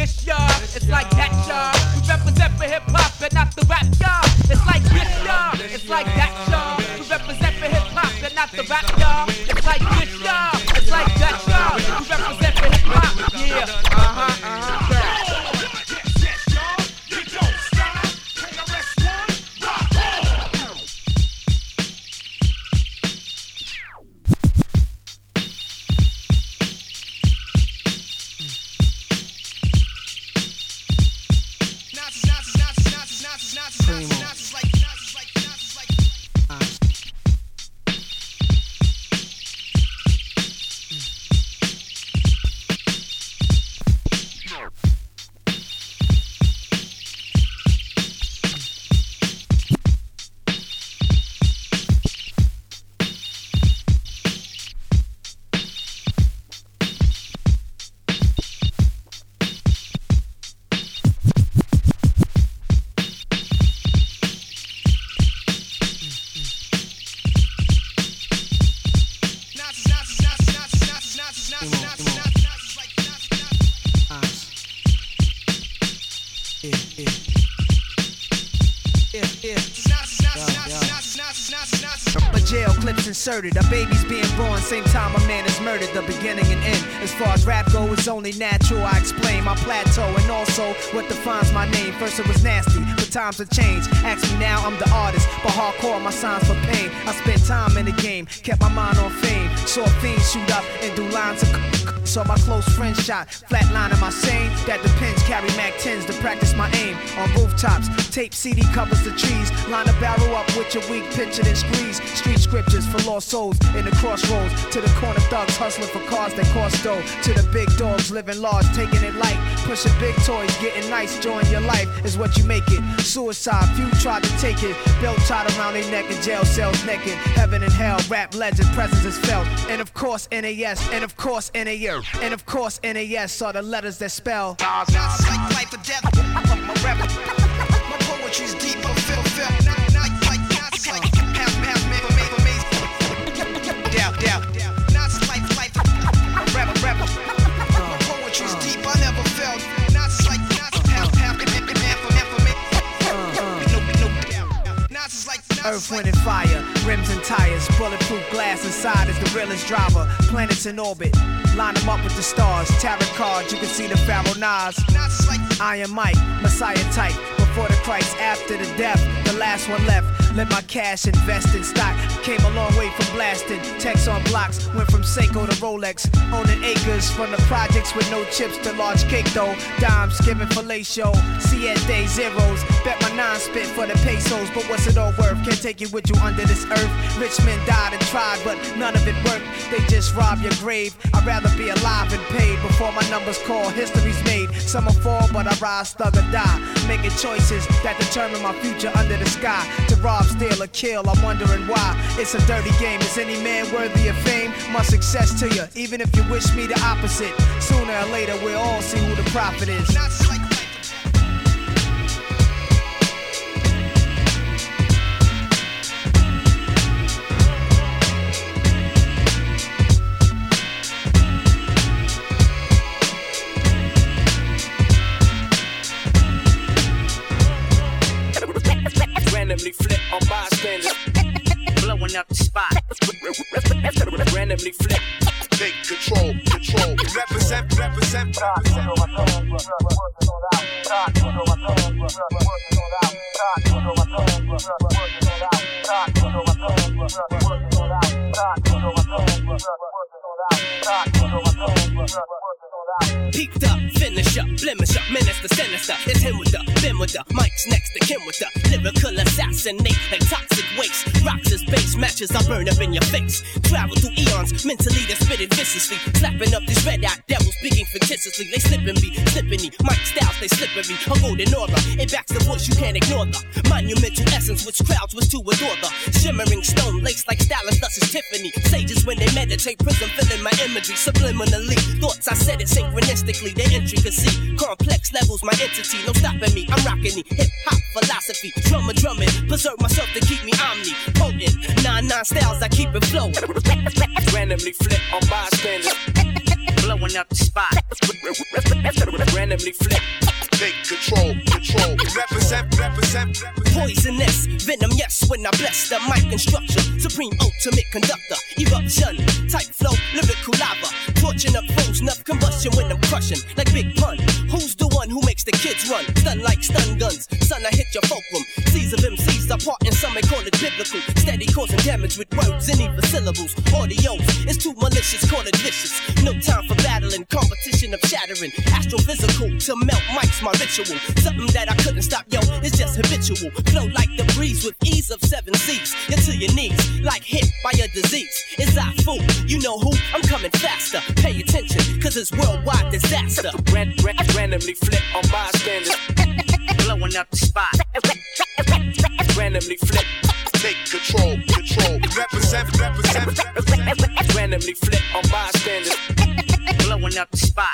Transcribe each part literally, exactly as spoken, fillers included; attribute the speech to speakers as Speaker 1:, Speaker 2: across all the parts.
Speaker 1: this, y'all. It's like that, y'all. We represent for hip hop and not the rap, y'all. It's like this, y'all. It's like that, y'all. We represent for hip hop and not the rap, y'all. It's like this, y'all. It's like that, y'all. We represent for hip hop. Yeah. Uh huh. Uh huh.
Speaker 2: Inserted. A baby's being born, same time a man is murdered, the beginning and end. As far as rap go, it's only natural. I explain my plateau and also what defines my name. First it was nasty, but times have changed. Ask me now, I'm the artist, but hardcore my signs for pain. I spent time in the game, kept my mind on fame. Saw fiends shoot up and do lines of saw my close friend shot, flatline in my sane. That depends, carry Mac tens to practice my aim. On rooftops, tape C D covers the trees. Line a barrel up with your weak picture then squeeze. Street scriptures for lost souls in the crossroads. To the corner thugs hustling for cars that cost dough. To the big dogs living large, taking it light. Pushing big toys, getting nice, enjoying your life is what you make it. Suicide, few tried to take it. Belt tied around their neck in jail cells naked. Heaven and hell, rap legend, presence is felt. And of course N A S, and of course N A S, and of course N A S are the letters that spell. Like life or death, my rap, my poetry's deep, I feel, feel. Not, not like Nazis, like half, half, man, for me, for me. Doubt, doubt, doubt. Nazis, life, life, my rap, my rap, my poetry's deep, I never felt. Nazis, like Nazis, half, half, man, man, for me, for me. No, no doubt. Nazis, like Earth, wind, and fire, rims and tires, bulletproof glass inside is the realest driver. Planets in orbit, line them up with the stars. Tarot cards, you can see the Pharaoh Nas. Iron Mike, Messiah type. Before the Christ, after the death, the last one left. Let my cash invest in stock. Came a long way from blasting. Text on blocks, went from Seiko to Rolex. Owning acres from the projects with no chips to large cake though. Dimes giving fellatio, siete zeros. Bet my nine spit for the pesos, but what's it all worth? Can't take you with you under this earth. Rich men died and tried, but none of it worked. They just rob your grave. I'd rather be alive and paid before my numbers call. History's made. Some will fall, but I rise, thug or die. Making choices that determine my future under the sky. To rob, steal, or kill, I'm wondering why. It's a dirty game. Is any man worthy of fame? My success to you, even if you wish me the opposite. Sooner or later, we'll all see who the prophet is.
Speaker 3: Randomly flip on bystanders, blowing up the spot. Randomly flip, take control, control. Represent, represent, peeked up, finish up, blemish up, menace the sinister. It's him with the, them with the, Mike's next to Kim with the lyrical assassinate like toxic waste. Rocks his base, matches I burn up in your face. Travel through eons, mentally they spit it viciously. Slapping up these red-eyed devils, speaking fictitiously. They slipping me, slipping me, Mike styles they slippery. A golden aura, it backs the voice you can't ignore the monumental essence which crowds was to adore the shimmering stone laced like stylist, thus is Tiffany. Sages when they meditate, prism filling my imagery subliminally. Thoughts I said it synchronistically, their intricacy, complex levels, my entity, no stopping me. I'm rocking the hip hop philosophy, drummer drumming, preserve myself to keep me omnipotent. Nine nine styles, I keep it flowing. Randomly flip on bystanders, blowing up the spot. Randomly flip.
Speaker 4: Take control, control. Represent, represent, represent.
Speaker 3: Poisonous, venom, yes, when I bless the mic and structure. Supreme ultimate conductor, eruption, type flow, lyrical lava. Torching up foes, enough combustion when I'm crushing. Like Big Pun, who's the one who makes the kids run? Stun like stun guns, son, I hit your fulcrum. Seas of M Cs apart and some may call it biblical. Steady causing damage with words and even syllables. Audios, it's too malicious, call it vicious. No time for battling, competition of shattering. Astrophysical, to melt mics, my ritual. Something that I couldn't stop, yo, it's just habitual. Flow like the breeze with ease of seven seas. You're to your knees, like hit by a disease. It's I fool, you know who? I'm coming faster. Pay attention, cause it's worldwide disaster.
Speaker 5: Ran, ran, randomly flip on bystanders.
Speaker 3: Blowing up the spot.
Speaker 5: Randomly flip.
Speaker 4: Take control, control. Represent, represent, represent.
Speaker 5: Randomly flip on bystanders.
Speaker 3: Blowing up the spot.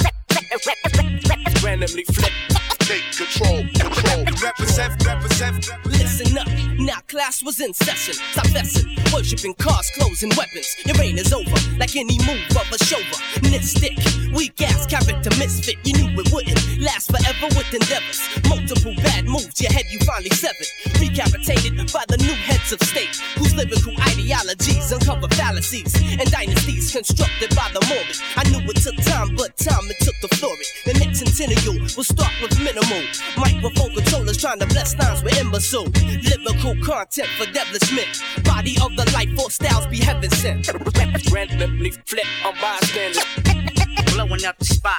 Speaker 5: Randomly flip.
Speaker 4: Take control, control. Represent, represent, represent.
Speaker 3: Listen up, now class was in session. Stop messing, worshipping cars, clothes, and weapons. Your reign is over, like any move of a chauffeur. Stick, weak ass character misfit. You knew it wouldn't last forever with endeavors. Multiple bad moves, your head you finally severed. Recapitated by the new heads of state, whose lyrical ideologies uncover fallacies and dynasties constructed by the morbid. I knew it took time, but time it took to flourish. The next centennial will start with minimal microphone controllers trying to bless times with imbecile. Lyrical content for devilishment. Body of the life force styles be heaven sent.
Speaker 5: Randomly flip on bystanders.
Speaker 3: Blowing up the spot.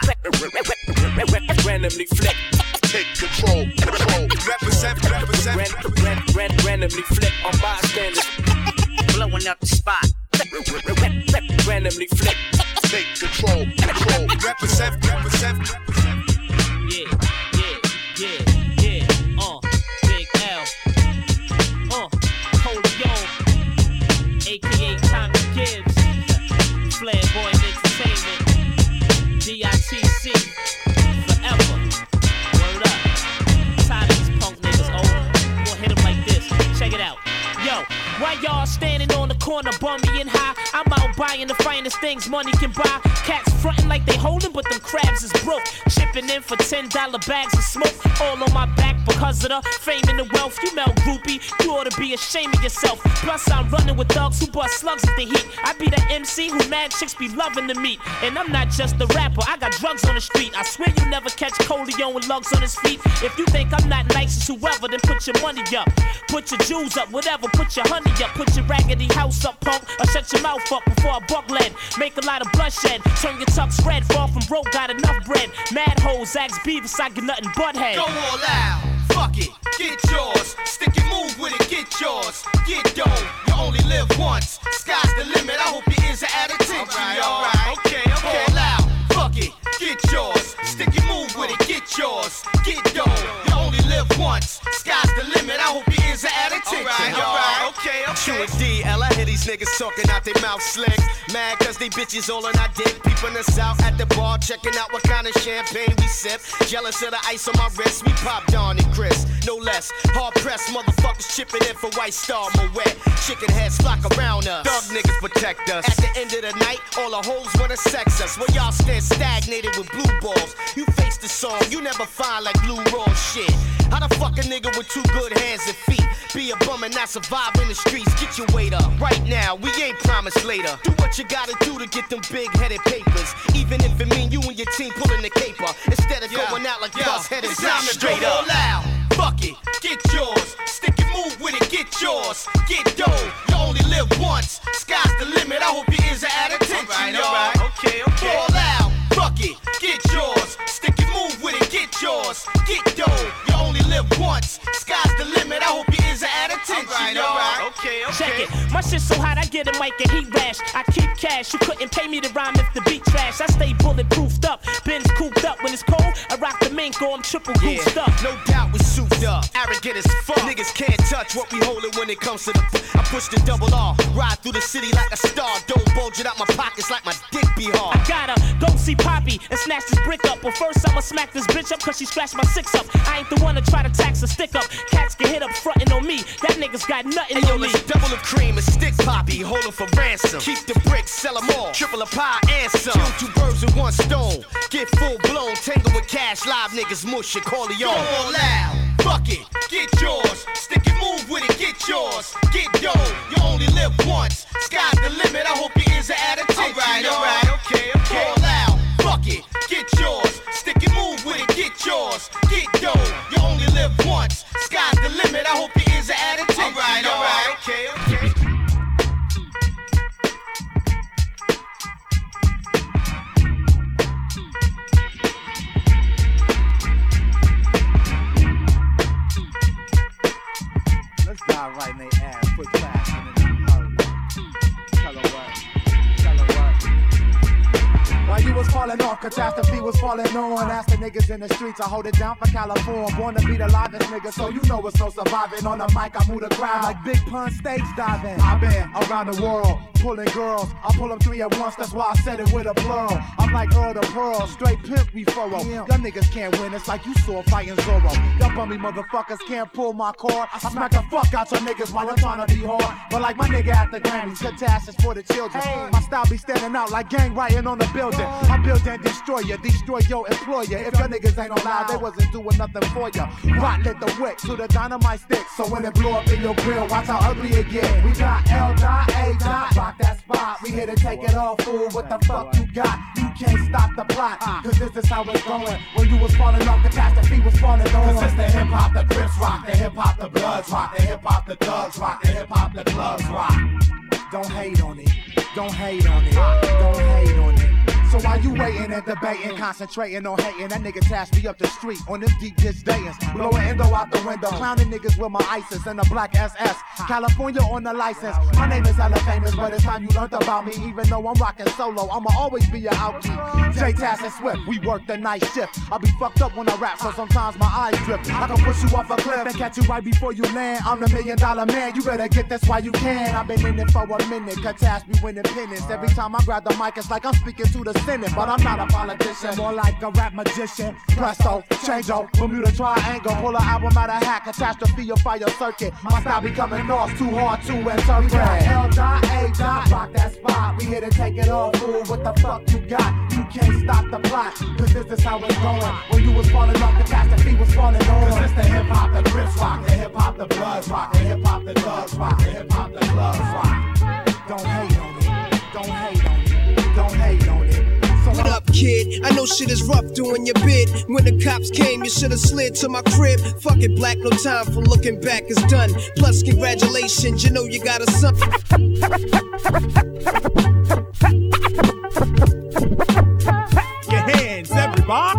Speaker 5: Randomly flip.
Speaker 4: Take control, control. Represent, represent.
Speaker 5: Ran, ran, ran, randomly flip on bystanders.
Speaker 3: Blowing up the spot.
Speaker 5: Randomly flip.
Speaker 4: Take control, control. Represent, represent, represent.
Speaker 1: Yeah, yeah, yeah, yeah. Uh, Big L. Uh, Coleon. A K A Tommy Gibbs. Flamboyant Entertainment. D I T C. Forever. Word up. Tired of these punk niggas, oh. Gonna hit them like this. Check it out. Yo, why y'all standing on the corner, bummy and high? I'm out buying the finest things money can buy. Cats frontin' like they holding, but them crabs is broke. Chipping in for ten dollar bags of smoke. All on my back because of the fame and the wealth. You melt groupie, you ought to be ashamed of yourself. Plus I'm running with thugs who bust slugs at the heat. I be the M C who mad chicks be loving to meet. And I'm not just a rapper, I got drugs on the street. I swear you never catch Coleon with lugs on his feet. If you think I'm not nice as whoever, then put your money up. Put your jewels up, whatever, put your honey up. Put your raggedy house up, punk, or shut your mouth up before I buck lead. Make a lot of bloodshed, turn your tux red. Far from broke, got enough bread. Mad hoes, ask Beavis, I get nothing but head.
Speaker 6: Go all out, fuck it, get yours. Stick and move with it, get yours. Get dough, you only live once. Sky's the limit, I hope your ears are at attention, right, y'all. Right. Okay, okay. All out, fuck it, get yours. Stick and move with it, get yours. Get dough, you only live once. Sky's the limit, I hope your ears are at attention, all right, y'all. All right. Okay, okay.
Speaker 7: Q and D L, I hear these niggas talking out their mouth slick. Mad cause they bitches all on our dick. Peeping us out at the bar, checking out what kind of champagne we sip. Jealous of the ice on my wrist, we pop Dawn and Chris. No less, hard pressed motherfuckers chipping in for White Star Moet. Chicken heads flock around us. Thug niggas protect us. At the end of the night, all the hoes wanna sex us. While y'all stand stagnated with blue balls. You face the song, you never find like blue raw shit. How the fuck a nigga with two good hands and feet be a bum and not survive in the streets? Get your weight up. Right now, we ain't promised later. Do what you gotta do to get them big-headed papers. Even if it mean you and your team pulling the caper. Instead of yeah. going out like yeah. bus-headed black straight
Speaker 6: go
Speaker 7: up.
Speaker 6: Loud. Fuck it, get yours. Stick and move with it, get yours. Get dough, you only live once. Sky's the limit, I hope your ears are at attention, all right, y'all. All right. Okay, okay. All out. Fuck it, get yours. Stick and move with it, get yours. Get dough, you only live once. Sky's the limit, I hope your ears are at attention, all right, all right. Okay, okay.
Speaker 1: Check it, my shit so hot I get a mic and heat rash. I keep cash, you couldn't pay me to rhyme if the beat trash. I stay bulletproofed up, Ben's cooped up when it's cold. I rock the man
Speaker 3: ink or I'm triple
Speaker 7: Yeah,
Speaker 3: goosed up.
Speaker 7: no doubt we souped up, arrogant as fuck. Niggas can't touch what we holdin' when it comes to the f- I push the double R, ride through the city like a star. Don't bulge it out my pockets like my dick be hard.
Speaker 3: I gotta go see Poppy and snatch this brick up. But first I'ma smack this bitch up cause she scratched my six up. I ain't the one to try to tax a stick up. Cats get hit up frontin' on me. That nigga's got nothing
Speaker 7: Hey, yo,
Speaker 3: on me.
Speaker 7: let's double the cream and stick Poppy, hold 'em for ransom. Keep the bricks, sell 'em all, triple a pie and some. Kill two birds with one stone, get full blown, tangle with cash, live niggas mush it, call it on. All loud, fuck it, get yours, stick and move with it, get yours, get dough, you only live once, sky's the limit, I hope your ears are at attention. Alright, alright, okay, okay. All loud, fuck it, get yours, stick and move with it, get yours, get dough, you only live once, sky's the limit, I hope your ears are at attention. Alright, alright, okay, okay.
Speaker 2: Dive right in their ass, put fast in it, hurry. Tell her what, tell her what. While you was falling off, catastrophe was falling on. Ask the niggas in the streets, I hold it down for California. Born to be the livest nigga, so you know it's no surviving. On the mic, I move the crowd like Big Pun stage diving. I've been around the world, pulling girls. I pull them three at once, that's why I said it with a plural. I'm like Earl the Pearl, straight pimp we furrow. Y'all niggas can't win, it's like you saw fighting Zorro. Y'all bummy motherfuckers can't pull my cord. I smack the fuck out your niggas while you're trying to be hard. But like my nigga at the Grammys, catastrophe for the children. My style be standing out like gang writing on the building. I build and destroy you, destroy your employer. If your niggas ain't allowed, they wasn't doing nothing for you. Rock lit the wick to the dynamite stick. So when it blow up in your grill, watch how ugly it get. We got L dot, A dot, rock that spot. We here to take it all, fool. What the fuck you got? You can't stop the plot, cause this is how it's going. When you was falling off, catastrophe was falling on. Cause it's the hip hop, the Crips rock, the hip hop, the Bloods rock, the hip hop, the Thugs rock, the hip hop, the Clubs rock. Don't hate on it, don't hate on it, don't hate on it. So while you waiting and debating, concentrating on hating, that nigga tasked me up the street on this deep dish days. Blowing endo out the window, clowning niggas with my ISIS and a black S S. California on the license. My name is hella famous, but it's time you learned about me. Even though I'm rocking solo, I'ma always be a outkeep. J Tass and Swift, we work the night shift. I'll be fucked up when I rap, so sometimes my eyes drip. I can push you off a cliff and catch you right before you land. I'm the million dollar man, you better get this while you can. I've been in it for a minute, catastrophe winning penance. Every time I grab the mic, it's like I'm speaking to the Senate, but I'm not a politician, more like a rap magician. Presto, change-o, Bermuda Triangle, pull an album out of hat, catastrophe or fire circuit. My style be coming off too hard to interpret. We got L dot, A dot, rock that spot. We here to take it all, fool. What the fuck you got? You can't stop the plot, cause this is how it's going. When you was falling off, catastrophe was falling on. Cause it's the hip hop, the Crips rock, the hip hop, the Bloods rock, the hip hop, the Thugs rock, the hip hop, the Clubs rock. Don't hate on it, don't hate on it, don't hate on it.
Speaker 8: What up, kid? I know shit is rough doing your bid. When the cops came, you should've slid to my crib. Fuck it, black, no time for looking back, it's done. Plus, congratulations, you know you got a son.
Speaker 6: Your hands, everybody.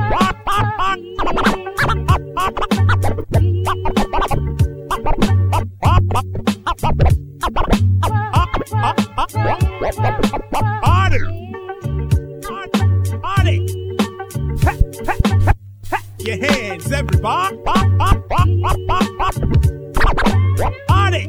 Speaker 6: Your hands, everybody. On it.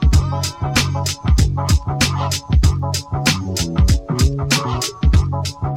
Speaker 2: Thank you.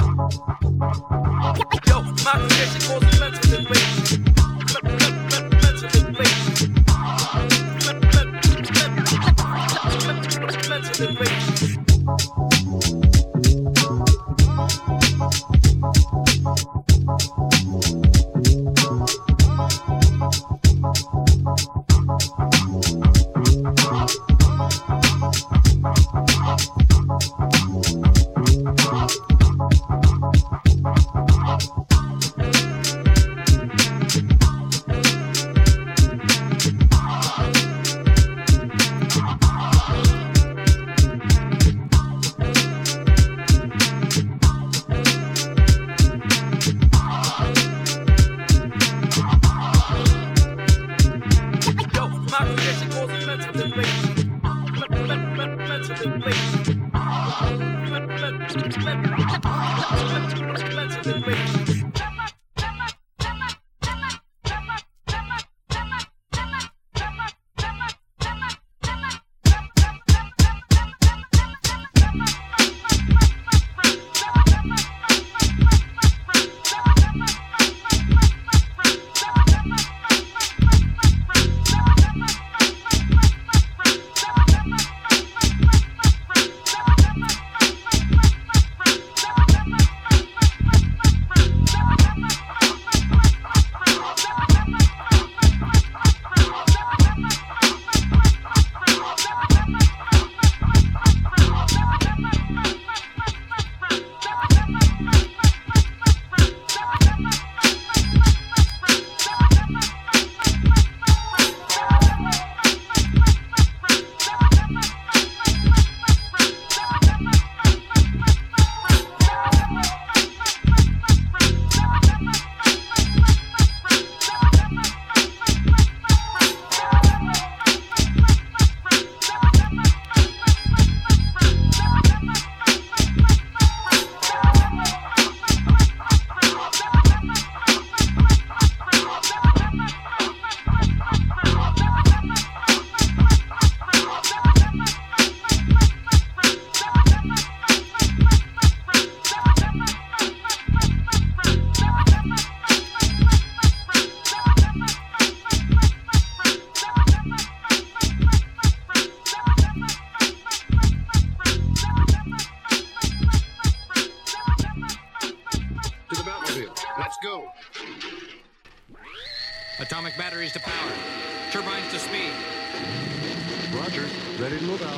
Speaker 9: Atomic batteries to power. Turbines to speed.
Speaker 10: Roger. Ready to move out.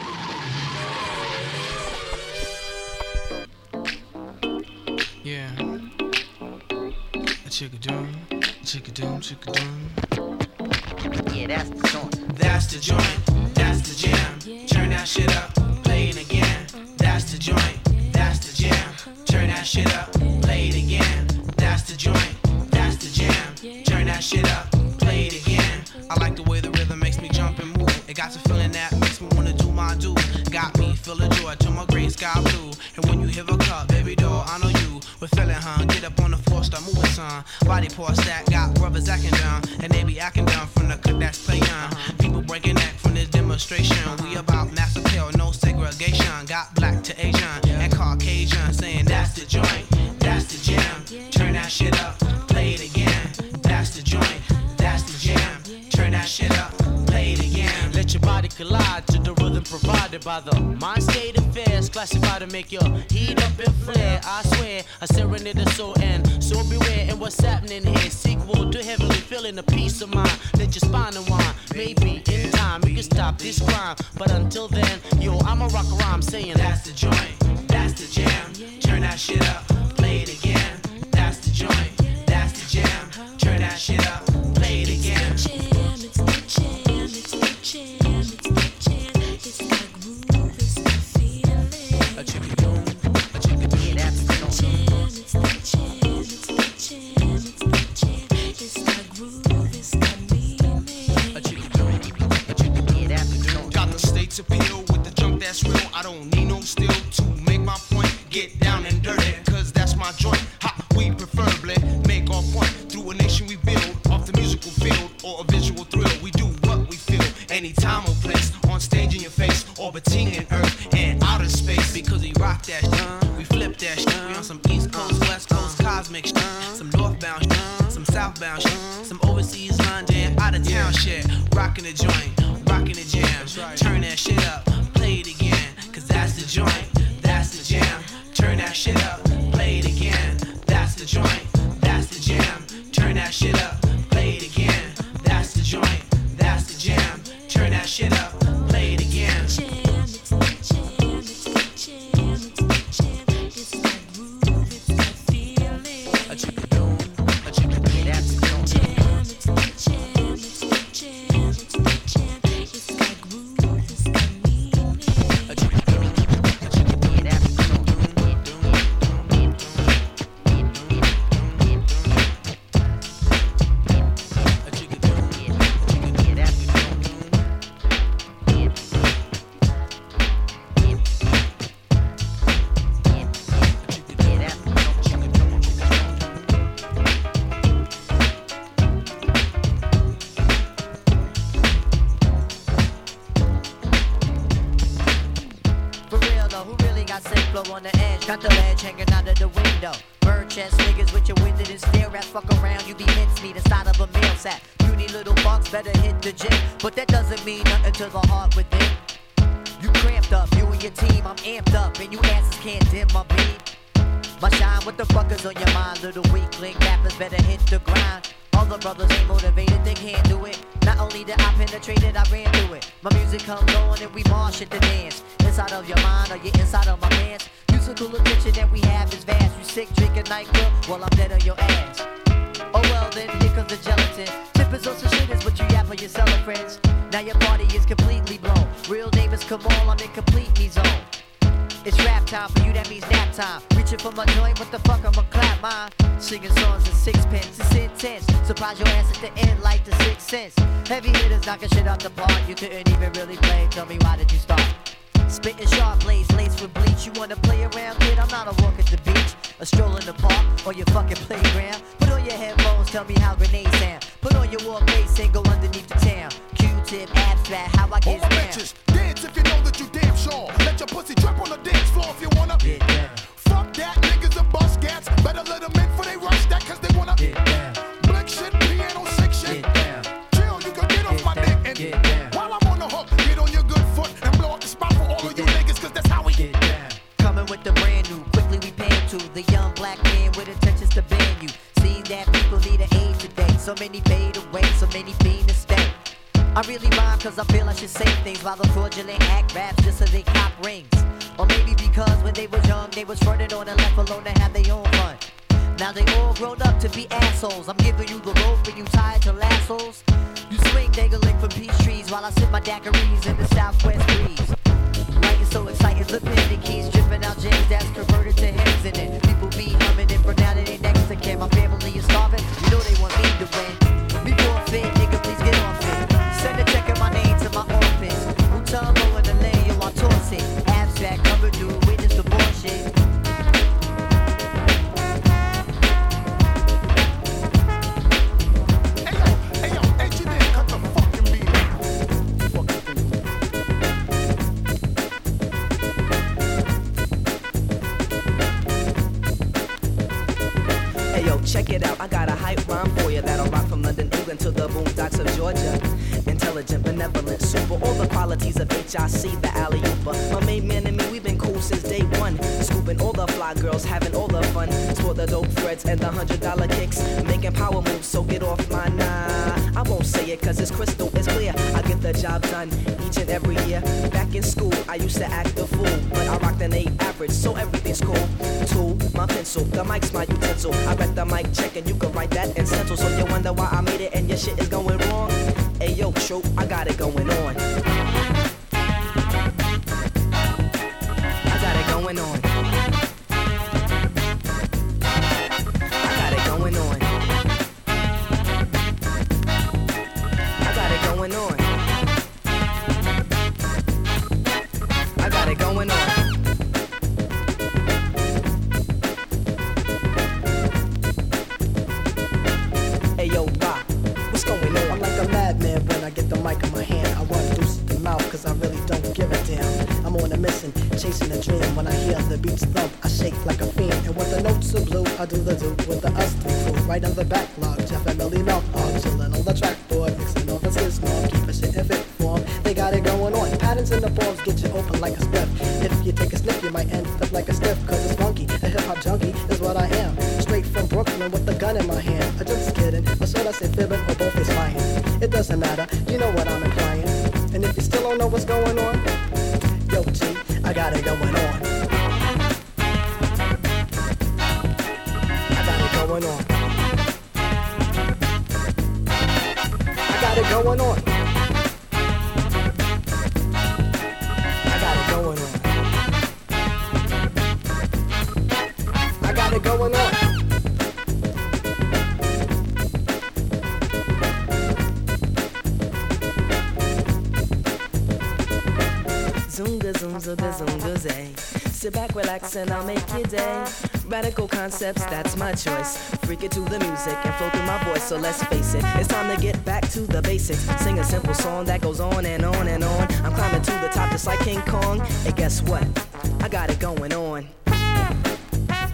Speaker 11: Yeah. A chicka-doom, chicka-doom, chicka-doom.
Speaker 12: Yeah, that's the joint.
Speaker 11: That's the joint. That's the jam. Turn that shit up. Play it again. That's the joint. That's the jam. Turn that shit up. Play it again. That's the joint. That's the jam. Turn that shit up. Play it again. I like the way the rhythm makes me jump and move. It got a feeling that makes me wanna do my do. Got me feeling joy to my gray sky blue. And when you hear a cup, baby doll, I know you. We're feeling, huh? Get up on the floor, start moving, son. Body pour stack, got brothers acting down. And they be acting down from the cut that's playing. People breaking neck from this demonstration. We about mass appeal, no segregation. Got black to Asian and Caucasian. Saying that's the joint, that's the jam. Turn that shit up, play it again. That's the joint, that's the jam. Turn that shit up, play it again.
Speaker 13: Let your body collide to the rhythm provided by the mind state affairs. Classified to make your heat up and flare. I swear, a serenade is so end. So beware and what's happening here. Sequel to heavenly feeling a peace of mind. Let your spine unwind. Maybe in time we can stop this crime. But until then, yo, I'ma rock a rhyme saying
Speaker 11: that's the joint, that's the jam. Turn that shit up, play it again. That's the joint, that's the jam. Turn that shit up, play it again.
Speaker 14: It's the jam, it's the jam, it's the jam, it's the jam. It's the groove, it's the feeling.
Speaker 11: A chicken doom, a chicken doom.
Speaker 14: Yeah, that's the jam, it's the jam, it's the jam, it's the jam. It's the groove, it's the meaning.
Speaker 11: A chicken doom, a chicken doom.
Speaker 14: Yeah, that's the joint.
Speaker 6: Got the state's appeal with the junk that's real. I don't need no steel to make my point. Get down and dirty, cause that's my joint. Ha, we preferably make our point through a nation we build off the musical field or a visual thrill. We do what we feel, anytime or place, on stage in your face, orbiting in earth and outer space.
Speaker 11: Because we rock that shit, we flip that shit. We on some East Coast, West Coast cosmic shit, some northbound shit, some southbound shit, some overseas London, out of town shit. Rocking the joint, rocking the jam. Turn that shit up, play it again. Cause that's the joint, that's the jam. Turn that shit up, play it again. That's the joint, that's the jam. Turn that shit up, play it again. That's the joint, that's the jam. Turn that shit up, play it again.
Speaker 14: Jam, it's the jam, it's the jam, it's the jam. It's the groove, it's the feeling.
Speaker 11: A chicken doom, a chicken doom.
Speaker 14: Yeah, that's the jam, it's the jam, it's the jam, it's the jam. It's the groove, it's the meaning.
Speaker 11: A chicken doom, a chicken doom.
Speaker 14: Yeah, that's the joint.
Speaker 12: hanging out of the window. Bird chest niggas with your winded and stare ass. Fuck around, you be mincemeat inside of a meal sack. Puny little bucks better hit the gym, but that doesn't mean nothing to the heart within. You cramped up, you and your team, I'm amped up, and you asses can't dim my beam. My shine, what the fuck is on your mind? Little weakling rappers better hit the grind. All the brothers ain't motivated, they can't do it. Not only did I penetrate it, I ran through it. My music comes on and we march at the dance. Inside of your mind or you inside of my pants. Musical attention that we have is vast. You sick, drinking nightclub, well I'm dead on your ass. Oh well then, here comes the gelatin. Tippers on some shit is what you got for your cellar friends. Now your party is completely blown. Real name is Kamal, I'm in complete me zone. It's rap time, for you that means nap time. Reaching for my joint, what the fuck, I'ma clap mine. Singing songs in sixpence, it's intense. Surprise your ass at the end like the Sixth Sense. Heavy hitters knocking shit out the park. You couldn't even really play, tell me why did you start? Spitting sharp blades, laced with bleach. You wanna play around, kid? I'm not a walk at the beach. A stroll in the park, or your fucking playground. Put on your headphones, tell me how grenades sound. Put on your war bass and go underneath the town. Q-tip, abstract, how I get down.
Speaker 15: All my bitches, dance if you know that you damn sure. Let your pussy drip on the dance floor if you wanna.
Speaker 12: Get down.
Speaker 15: Fuck that, niggas are bust gats. Better let them in for they rush that, cause they wanna.
Speaker 12: Get down.
Speaker 15: Blick shit, piano, sick shit.
Speaker 12: Get down.
Speaker 15: Chill, you can get off
Speaker 12: Get
Speaker 15: my
Speaker 12: down.
Speaker 15: dick and
Speaker 12: Get down.
Speaker 15: while I'm on the hook, get on your good foot and blow up the spot for all
Speaker 12: Get
Speaker 15: of you
Speaker 12: down.
Speaker 15: niggas, cause that's how we
Speaker 12: Get down. Coming with the brand new, quickly we pan to the young black man with intentions to ban you. See that people need an aid today. So many fade away, so many fiend to stay. I really rhyme cause I feel I should say things while the fraudulent act raps just so they cop rings. Or maybe because when they was young they was fronted on and left alone to have their own fun. Now they all grown up to be assholes. I'm giving you the rope and you tied to lassos. You swing dangling from peach trees while I sip my daiquiris in the southwest breeze. Writing so excited, look at the keys dripping out gems that's converted to hymns in it. People be humming it for now that they next to kin. My family is starving, you know they want me to win. Before fit, nigga, please get off it. Send a check of my name to my office. Utalo in the lane, yo, I toss it. Abstract, coming through, witness the bullshit.
Speaker 15: Hey yo, hey yo, engineer, cut the fucking beat out. Fucking beat.
Speaker 16: Hey yo, check it out, I got a hype rhyme for you that'll rock from London, England to the boondocks of Georgia. Intelligent, benevolent, super, all the qualities of H I C, the alley-ooper. My main man and me, we've been cool since day one. Scooping all the fly girls, having all the fun. Sport the dope threads and the hundred dollar kicks. Making power moves, so get off my nah. I won't say it cause it's crystal, it's clear. I get the job done each and every year. Back in school, I used to act a fool, but I rocked an eight average, so everything's cool. Tool, my pencil, the mic's my utensil. I read the mic check and you can write that in stencil. So you wonder why I made it and your shit is going wrong? Hey yo, troop, I got it going on. I got it going on. I got it going on. I got it going on. I got it going on. Hey yo, rock, what's going on?
Speaker 17: I'm like a madman when I get the mic in my hand. I run loose the mouth cause I really don't give a damn. I'm on a mission, chasing a dream. When I hear the beats thump, I shake like a fiend. And when the notes are blue, I do the do with the us three crew. Right on the backlog, Jeff and Millie Mouth Hog. Chillin' on the trackboard, mixing over his mom. Keep a shit in fit form, they got it going on. Patterns in the forms get you open like a spliff. If you take a sniff, you might end up like a stiff. Cause it's funky, a hip hop junkie is what I am. Straight from Brooklyn with the gun in my hand. I just kidding, or should I say fibbing, or both is lying? It doesn't matter, you know what I'm implying. And if you still don't know what's going on, yo G, I got it going on. I got it going on. I got it going on. I got it going on. I got it going on.
Speaker 16: Zoonga zoomza da zoonga zay. Sit back, relax, and I'll make your day. Radical concepts, that's my choice. Freak it to the music and flow through my voice. So let's face it, it's time to get back to the basics. Sing a simple song that goes on and on and on. I'm climbing to the top just like King Kong. And guess what? I got it going on.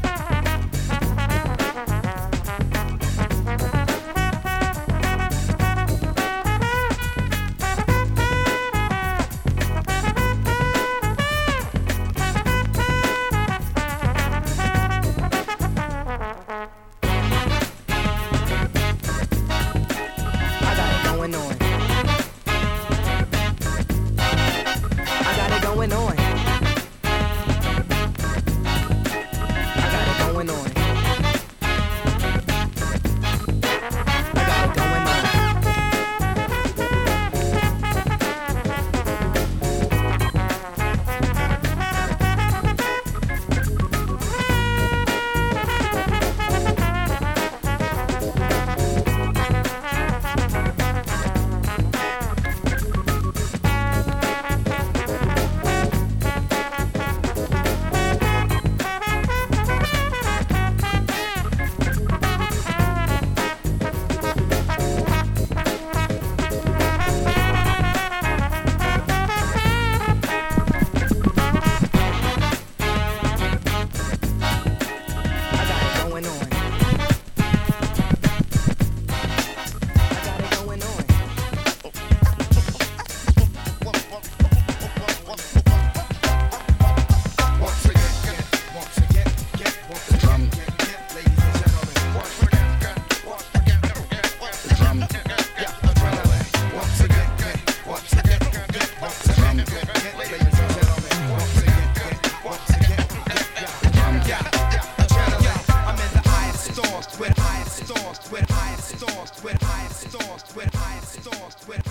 Speaker 6: have stalked, where I have stalked, where I have stalked, where